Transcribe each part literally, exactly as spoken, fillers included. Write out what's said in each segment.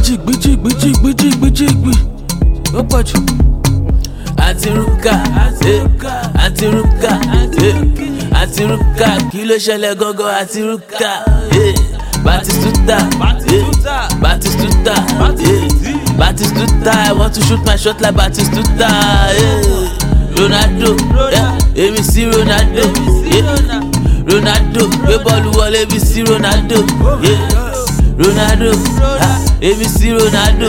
jìgbì jìgbì jìgbì jìgbì jìgbì ó pọ̀ jù. àti rúkà àti rúkà àti rúkà kí ló ṣẹlẹ̀ gangan àti rúkà. Batistuta, Batistuta, Batistuta, I want to shoot my shot like Batistuta. Ronaldo, èmi sí Ronaldo, Ronaldo, gbé bọ́ọ̀lù wọlé èmi sí Ronaldo, Ronaldo, èmi sí Ronaldo,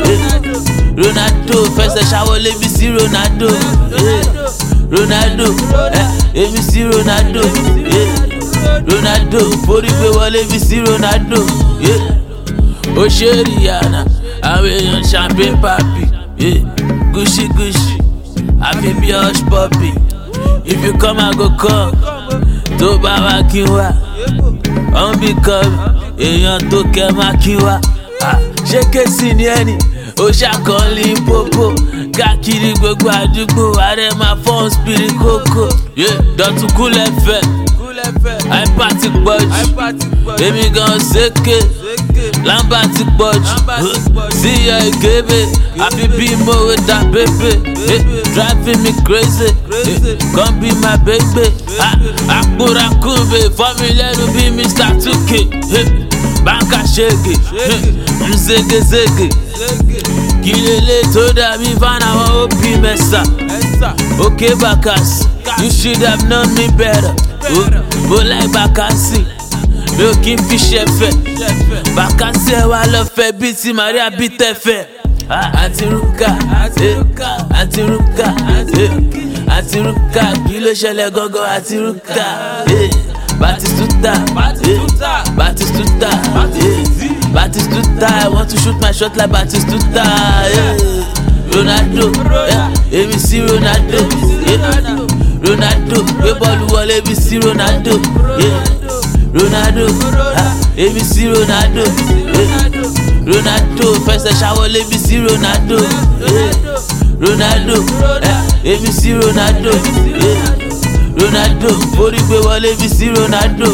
Ronaldo, fẹsẹ̀ ṣàwọlé èmi sí Ronaldo, Ronaldo, èmi sí Ronaldo. Ronaldo, forí gbé wọlé bí sí Ronaldo. Ó ṣe Rihanna, àwọn èèyàn champagne papi. Gucci Gucci, àfi bí hush puppy. If you come I go come, tó bá wá kí wá. Wọ́n bí come, èèyàn tó kẹ́ má kí wá. Ṣé kéésì ni ẹni? Ó ṣàkọọ́lì pópó. Káàkiri gbogbo àdúgbò, ààrẹ máa fọ́n spirit kókó. Dọ̀tún kúlẹ̀ fẹ́. Àìpá ti pọ̀jù, èmi gan ṣèké, lámbà ti pọ̀jù, síyọ ìgébé, àfi bí mòwe dá bébè, driving me crazy, come be my baby, àkúrakúbe, fọ́mi lẹ́nu bí mister two K, báńkà ṣègè, mzégezége, kí lélẹ̀ tó dàbí fáwọn àwọn òbí mẹ́sà, òkè bàkàsì, you should have known me better. Bó láì Bàkásì mi ò kí n fi ṣẹ̀fẹ̀. Bàkásì ẹ̀ wá lọ fẹ́ bí ti Maria bí tẹ̀fẹ̀. àti rúkà àti rúkà àti rúkà kí ló ṣẹlẹ̀ gangan àti rúkà. Batistuta Batistuta Batistuta I want to shoot my shot like Batistuta. Ronaldo, èmi sí Ronaldo. Ronaldo, gbé bọ́ọ̀lù wọlé bí sí Ronaldo, Ronaldo, èmi sí Ronaldo, Ronaldo, fẹsẹ̀ ṣàwọlé bí sí Ronaldo, Ronaldo, èmi sí Ronaldo, Ronaldo, forí gbé wọlé bí sí Ronaldo.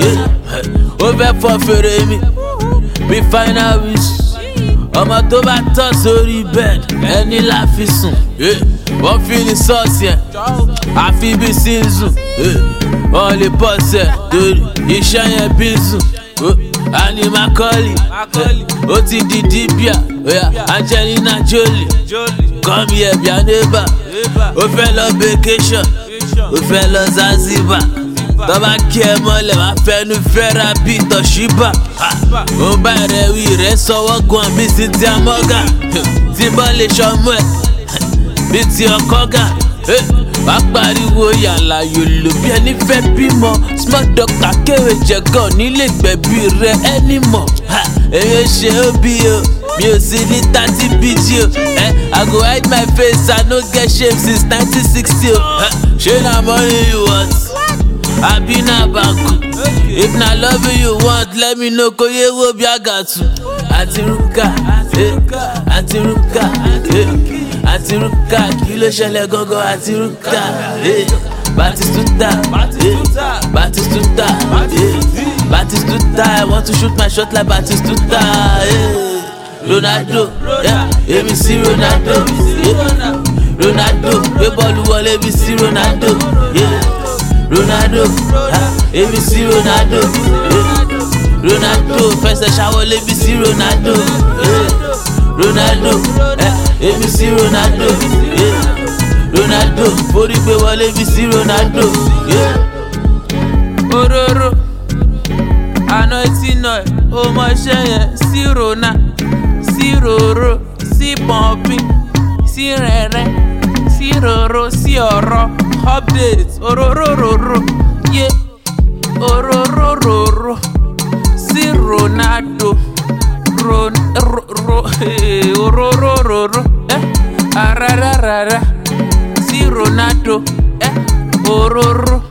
Ó fẹ́ fọ́ fèrè mi bí final wish. Ọmọ tó bá tọ́ sórí bed ẹni la fi sùn. Wọ́n fi ní sọ́ọ̀sì ẹ̀ àfi bí sínsù. Wọ́n lè bọ́ọ̀sì ẹ̀ torí iṣẹ́ yẹn bí sùn. Ani Macaulay ó ti di Dibia, Angelina Jolie come here bí a neighbor. Ó fẹ́ lọ vacation, ó fẹ́ lọ Zanzibar. Tọ́ba kí ẹ mọ́lẹ̀ wá fẹ́nu fẹ́ra bí Toshiba. Ó bá rẹ̀ wí rẹ̀ sọ́wọ́ gan bí Cynthia Morgan. Tí bọ́ lè ṣọmú ẹ̀ bí ti ọkọ gà. Wá pariwo yàrá yòlò bí ẹni fẹ́ bímọ. Small doctor kéwé jẹ̀gàn nílé gbẹ̀bí rẹ̀ ẹni mọ̀. Èyí ṣe ó bí o, mi ò sí ní thirty B G o. I go hide my face, I no get shame since nineteen sixty o. Ṣé na money you want? Abi na banku. If na love you want, let me know kò yé wo bí àgàtù. Àti rúkà, àti rúkà, àti rúkà kí ló ṣẹlẹ̀ gangan àti rúkà. Batistuta, Batistuta, Batistuta, I want to shoot my shot like Batistuta. Ronaldo, èmi sí Ronaldo, Ronaldo, gbé bọ́ọ̀lù wọlé èmi sí Ronaldo. Ronaldo, èmi sí Ronaldo, Ronaldo, fẹsẹ̀ ṣàwọlé bí sí Ronaldo, Ronaldo, èmi sí Ronaldo, Ronaldo, forí gbé wọlé bí sí Ronaldo. Òróró, àná tí nà ẹ̀, ó mọ iṣẹ́ yẹn sí Rona, sí ròró, sí pọ̀npì, sí rẹ̀rẹ̀, sí ròró, sí ọ̀rọ̀. Update, ororororo, yeah, ororororo, sí Ronaldo, ron, ro, ro, eh, ororororo, eh, arararara, sí Ronaldo, eh, ororo.